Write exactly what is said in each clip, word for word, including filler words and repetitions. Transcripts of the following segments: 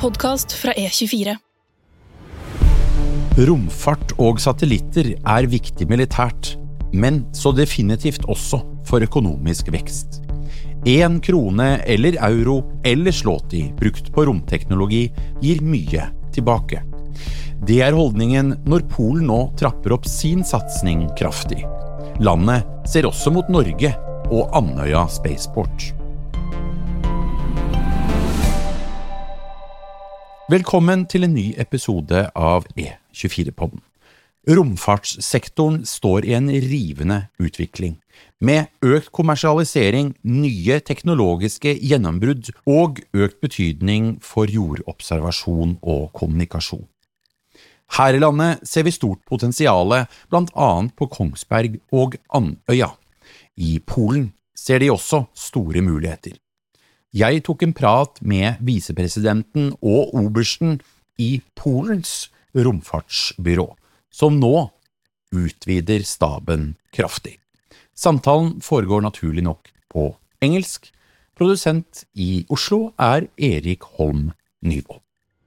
podcast fra E tjuefire. Romfart og satellitter er viktig militært, men så definitivt også for økonomisk vekst. En krone eller euro eller slåti brukt på romteknologi gir mye tilbake. Det er holdningen når Polen nå trapper opp sin satsning kraftig. Landet ser også mot Norge og Andøya Spaceport. Velkommen til en ny episode av E tjuefire-podden. Romfartssektoren står i en rivende utvikling, med økt kommersialisering, nye teknologiske gjennombrudd og økt betydning for jordobservasjon og kommunikasjon. Her i landet ser vi stort potensiale, blant annet på Kongsberg og Andøya. I Polen ser de også store muligheter. Jeg tok en prat med visepresidenten og obersten i Polens romfartsbyrå, som nå utvider staben kraftig. Samtalen foregår naturlig nok på engelsk. Produsent i Oslo er Erik Holm Nyvold.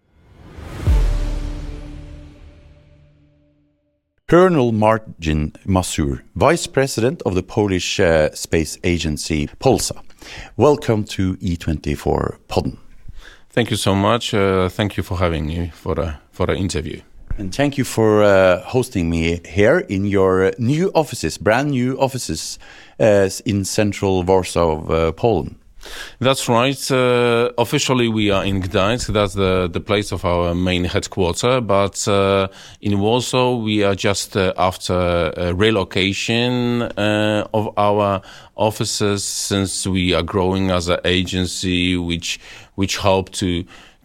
Colonel Marcin Mazur, Vice President of the Polish uh, Space Agency Polsa. Welcome to E twenty-four Podden. Thank you so much. Uh, thank you for having me for the for the interview. And thank you for uh, hosting me here in your new offices, brand new offices uh, in central Warsaw, uh, Poland. That's right. Uh, officially, we are in Gdańsk. That's the, the place of our main headquarters. But uh, in Warsaw, we are just uh, after a relocation uh, of our offices, since we are growing as an agency, which which help to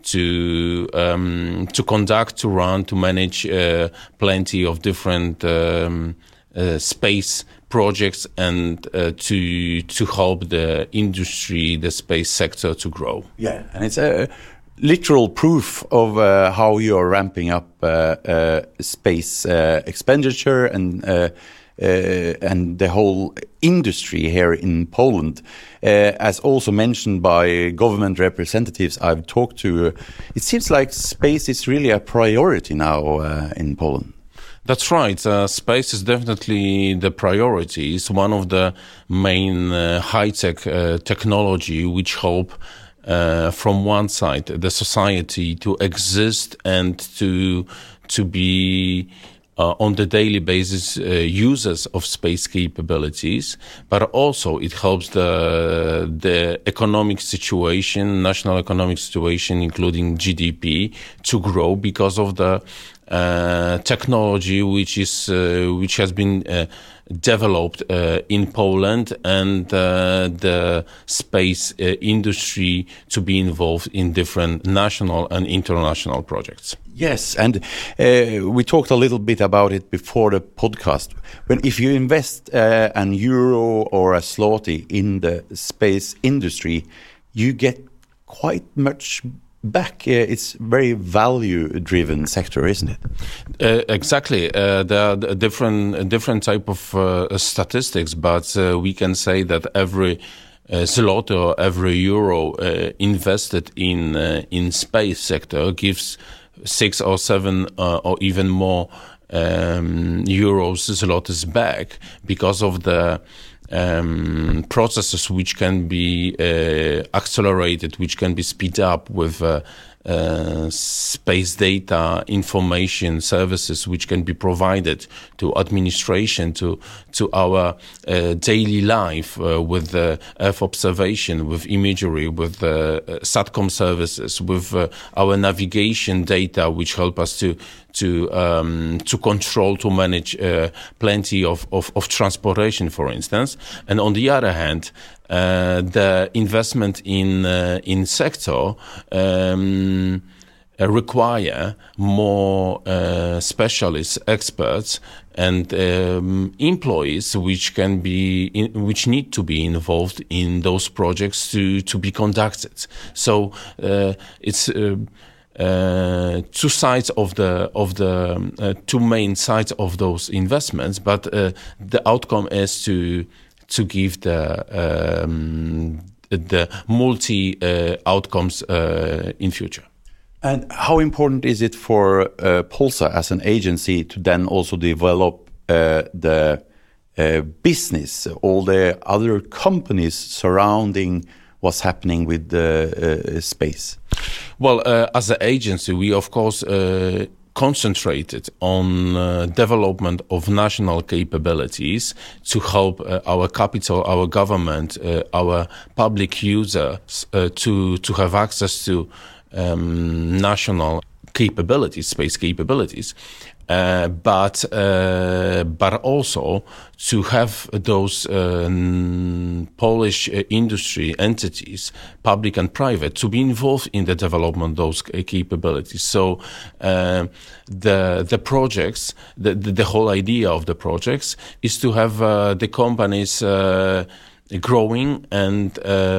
to um, to conduct, to run, to manage uh, plenty of different um, uh, space projects and uh, to to help the industry, the space sector to grow. Yeah, and it's a literal proof of uh, how you are ramping up uh, uh, space uh, expenditure and uh, uh, and the whole industry here in Poland. Uh, as also mentioned by government representatives I've talked to, it seems like space is really a priority now uh, in Poland. That's right. Uh, space is definitely the priority. It's one of the main uh, high-tech uh, technology which help, uh, from one side, the society to exist and to to be uh, on the daily basis uh, users of space capabilities, but also it helps the the economic situation, national economic situation, including G D P, to grow because of the Uh, technology which is uh, which has been uh, developed uh, in Poland, and uh, the space uh, industry to be involved in different national and international projects. Yes, and uh, we talked a little bit about it before the podcast. When if you invest uh, an euro or a zloty in the space industry, you get quite much back. Uh, it's very value-driven sector, isn't it? Uh, exactly. Uh, there are different different type of uh, statistics, but uh, we can say that every uh, zloty or every euro uh, invested in uh, in space sector gives six or seven uh, or even more um, euros, zlotys back, because of the Um, processes which can be uh, accelerated, which can be speed up with uh, uh, space data, information services which can be provided to administration, to to our uh, daily life uh, with uh, Earth observation, with imagery, with uh, SATCOM services, with uh, our navigation data, which help us to to um, to control, to manage uh, plenty of, of, of transportation, for instance. And on the other hand, uh, the investment in uh, in sector um, uh, require more uh, specialists, experts, and um, employees which can be in, which need to be involved in those projects to to be conducted. So uh, it's uh, uh, two sides of the of the uh, two main sides of those investments, but uh, the outcome is to to give the um, the multi uh, outcomes uh, in future. And how important is it for uh, Polsa as an agency to then also develop uh, the uh, business, all the other companies surrounding what's happening with the uh, space? Well, uh, as an agency, we of course uh, concentrated on uh, development of national capabilities to help uh, our capital, our government, uh, our public users uh, to to have access to um, national capabilities, space capabilities. Uh, but uh, but also to have those uh, Polish uh, industry entities, public and private, to be involved in the development of those capabilities. So uh, the the projects, the, the the whole idea of the projects is to have uh, the companies Uh, growing and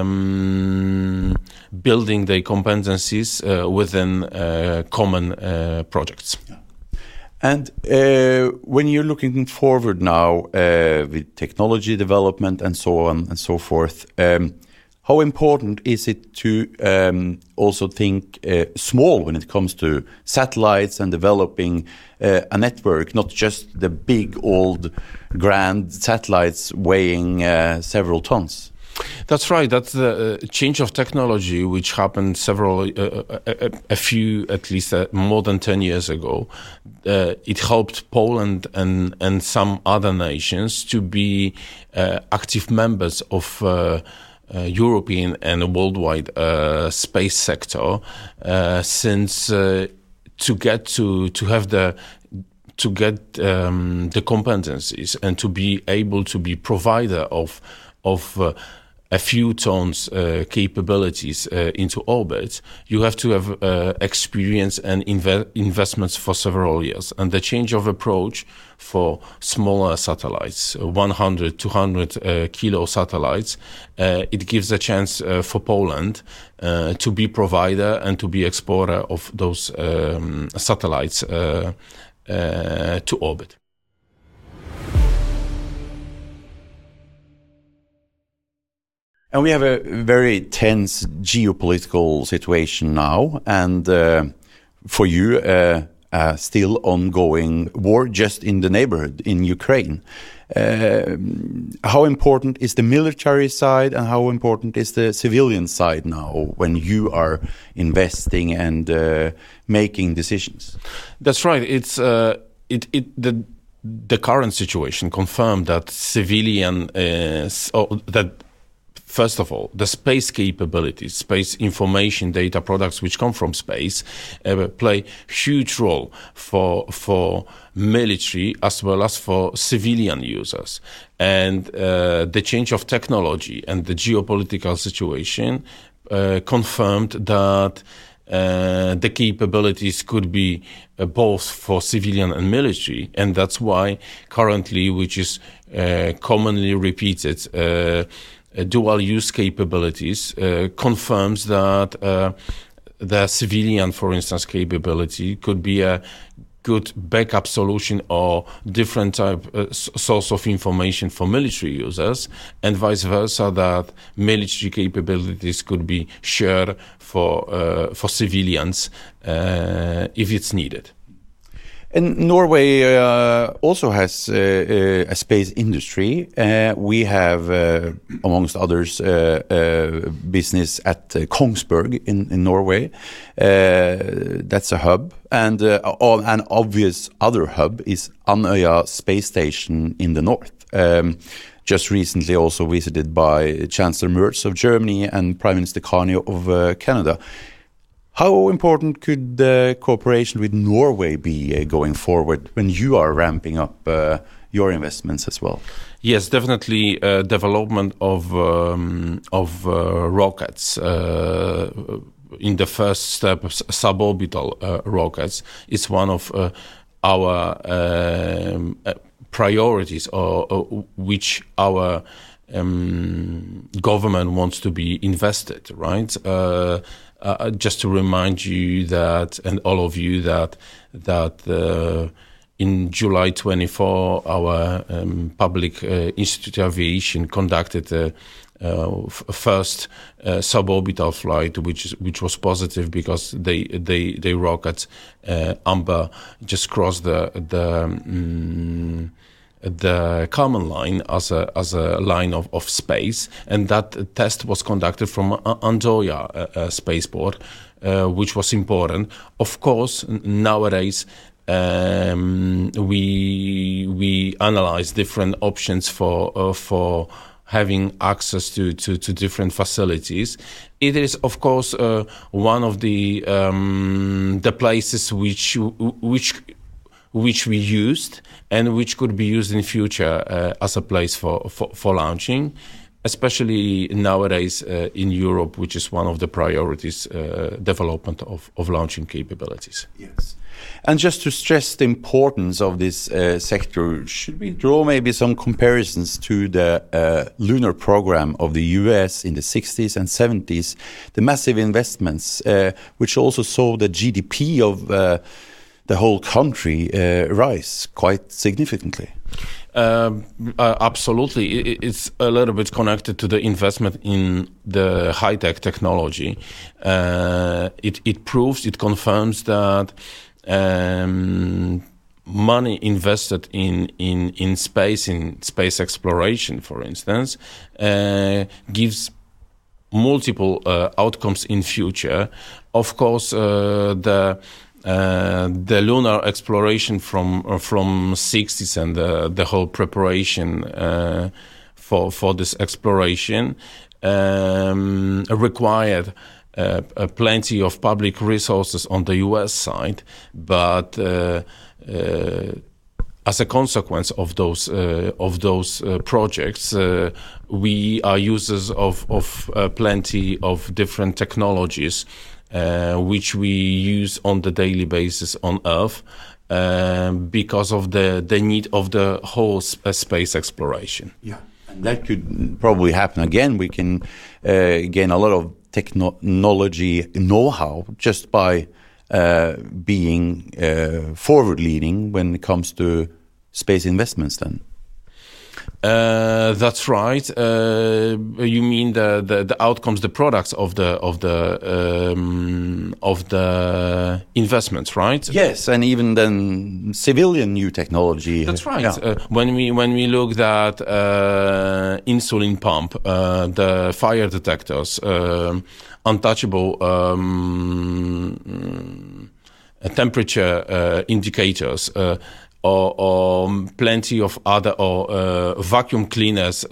um, building their competencies uh, within uh, common uh, projects. Yeah. And uh, when you're looking forward now uh, with technology development and so on and so forth, um, how important is it to um, also think uh, small when it comes to satellites and developing uh, a network, not just the big old grand satellites weighing uh, several tons? That's right. That's the uh, change of technology, which happened several, uh, a, a few, at least uh, more than ten years ago. Uh, it helped Poland and, and some other nations to be uh, active members of uh, Uh, European and worldwide uh, space sector, uh, since uh, to get to to have the to get um, the competencies and to be able to be provider of of uh, a few tons uh, capabilities uh, into orbit, you have to have uh, experience and inve- investments for several years. And the change of approach for smaller satellites, one hundred, two hundred uh, kilo satellites, uh, it gives a chance uh, for Poland uh, to be provider and to be exporter of those um, satellites uh, uh, to orbit. And we have a very tense geopolitical situation now, and uh, for you, uh, uh, still ongoing war just in the neighborhood in Ukraine. Uh, how important is the military side, and how important is the civilian side now when you are investing and uh, making decisions? That's right. It's uh, it it the. The current situation confirmed that civilian is, oh, that first of all, the space capabilities, space information data products which come from space uh, play huge role for for military as well as for civilian users. And uh, the change of technology and the geopolitical situation uh, confirmed that Uh, the capabilities could be uh, both for civilian and military, and that's why currently, which is uh, commonly repeated, uh, uh, dual-use capabilities uh, confirms that uh, the civilian, for instance, capability could be a good backup solution or different type uh, source of information for military users, and vice versa, that military capabilities could be shared for uh, for civilians uh, if it's needed. And Norway uh, also has uh, uh, a space industry. Uh, we have, uh, amongst others, uh, uh, business at uh, Kongsberg in, in Norway. Uh, that's a hub. And uh, an obvious other hub is Andøya Space Station in the north. Um, just recently also visited by Chancellor Merz of Germany and Prime Minister Carney of uh, Canada. How important could the cooperation with Norway be uh, going forward when you are ramping up uh, your investments as well? Yes, definitely. Uh, development of um, of uh, rockets uh, in the first step, suborbital uh, rockets, is one of uh, our um, uh, priorities, or, or which our um, government wants to be invested. Right. Uh, Uh, just to remind you that, and all of you, that that uh, in July twenty-fourth, our um, public uh, Institute of Aviation conducted a, uh, f- first uh, suborbital flight, which which was positive because they they they rockets uh, Amber just crossed the the. Um, the Kármán line as a as a line of, of space, and that test was conducted from Andoya uh, uh, spaceport, uh, which was important. Of course, nowadays um, we we analyze different options for uh, for having access to, to, to different facilities. It is, of course, uh, one of the um, the places which which. which we used and which could be used in future uh, as a place for, for, for launching, especially nowadays uh, in Europe, which is one of the priorities, uh, development of, of launching capabilities. Yes. And just to stress the importance of this uh, sector, should we draw maybe some comparisons to the uh, lunar program of the U S in the sixties and seventies, the massive investments, uh, which also saw the G D P of uh, the whole country uh, rise quite significantly? Uh, uh, absolutely. It, it's a little bit connected to the investment in the high-tech technology. Uh, it, it proves, it confirms that um, money invested in, in, in space, in space exploration, for instance, uh, gives multiple uh, outcomes in future. Of course, uh, the Uh, the lunar exploration from uh, from sixties and uh, the whole preparation uh, for for this exploration um, required uh, uh, plenty of public resources on the U S side, but uh, uh, as a consequence of those uh, of those uh, projects, uh, we are users of of uh, plenty of different technologies. Uh, which we use on the daily basis on Earth uh, because of the, the need of the whole sp- uh, space exploration. Yeah, and that could probably happen again. We can uh, gain a lot of technology know-how just by uh, being uh, forward-leaning when it comes to space investments then. Uh, that's right. Uh, you mean the, the, the outcomes, the products of the of the um, of the investments, right? Yes, and even then civilian new technology. That's right. Yeah. Uh, when we when we looked at uh, insulin pump, uh, the fire detectors, uh, untouchable um, temperature uh, indicators. Uh, Or, or plenty of other or uh, vacuum cleaners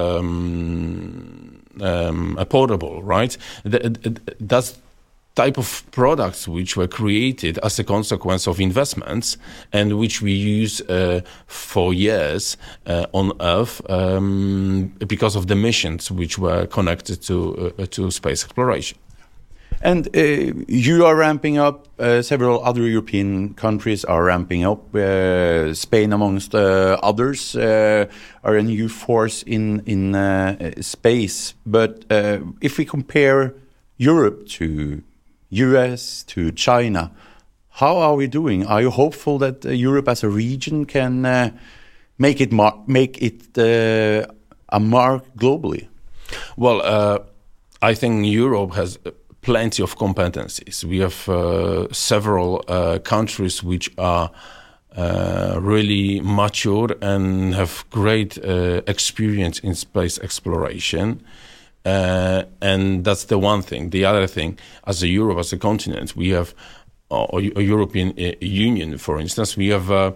um, um, portable, right? The, the, that's type of products which were created as a consequence of investments and which we use uh, for years uh, on Earth um, because of the missions which were connected to uh, to space exploration. And uh, you are ramping up, uh, several other European countries are ramping up, uh, Spain amongst uh, others uh, are a new force in, in uh, space. But uh, if we compare Europe to U S, to China, how are we doing? Are you hopeful that uh, Europe as a region can uh, make it, mar- make it uh, a mark globally? Well, uh, I think Europe has plenty of competencies. We have uh, several uh, countries which are uh, really mature and have great uh, experience in space exploration. Uh, and that's the one thing. The other thing, as a Europe, as a continent, we have, or a European Union, for instance, we have uh,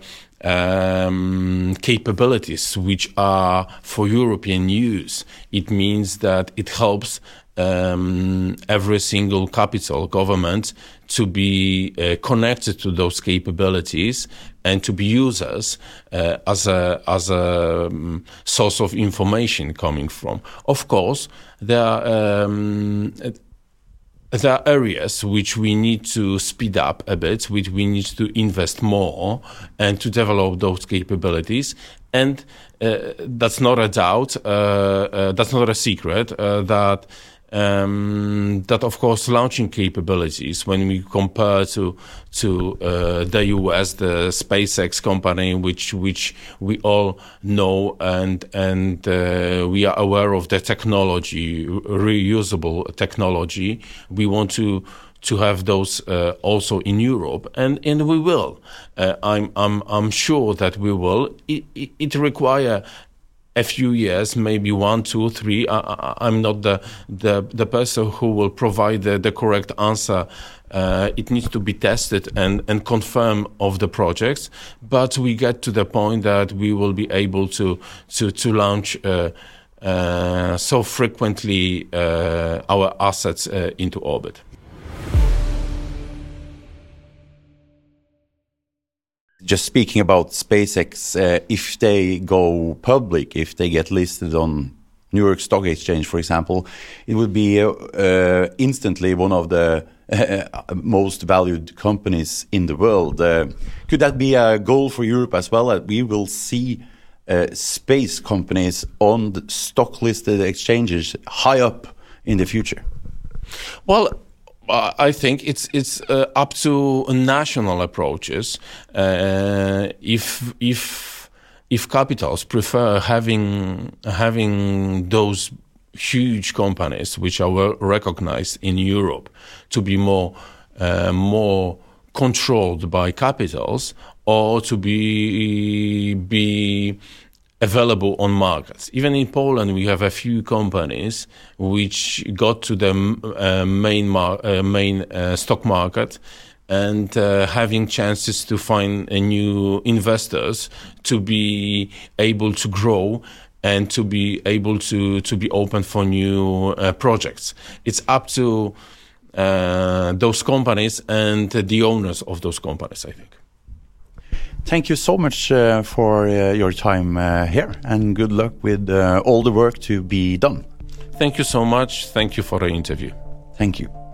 um, capabilities which are for European use. It means that it helps Um, every single capital government to be uh, connected to those capabilities and to be users uh, as a as a um, source of information coming from. Of course, there are um, there are areas which we need to speed up a bit, which we need to invest more and to develop those capabilities. And uh, that's not a doubt. Uh, uh, that's not a secret uh, that. Um, that of course launching capabilities, when we compare to to uh, the U S, the SpaceX company, which which we all know, and and uh, we are aware of the technology, reusable technology. We want to to have those uh, also in Europe, and and we will. Uh, I'm I'm I'm sure that we will. It, it, it require a few years, maybe one, two, three. I, I'm not the, the the person who will provide the, the correct answer. Uh, it needs to be tested and, and confirmed of the projects. But we get to the point that we will be able to to to launch uh, uh, so frequently uh, our assets uh, into orbit. Just speaking about SpaceX, uh, if they go public, if they get listed on New York Stock Exchange, for example, it would be uh, uh, instantly one of the uh, most valued companies in the world. Uh, could that be a goal for Europe as well, that we will see uh, space companies on the stock-listed exchanges high up in the future? Well, I think it's it's uh, up to national approaches. Uh, if if if capitals prefer having having those huge companies which are well recognized in Europe to be more uh, more controlled by capitals, or to be be available on markets. Even in Poland, we have a few companies which got to the uh, main mar uh, main uh, stock market, and uh, having chances to find uh, new investors to be able to grow and to be able to to be open for new uh, projects. It's up to uh, those companies and the owners of those companies, I think. Thank you so much uh, for uh, your time uh, here, and good luck with uh, all the work to be done. Thank you so much. Thank you for the interview. Thank you.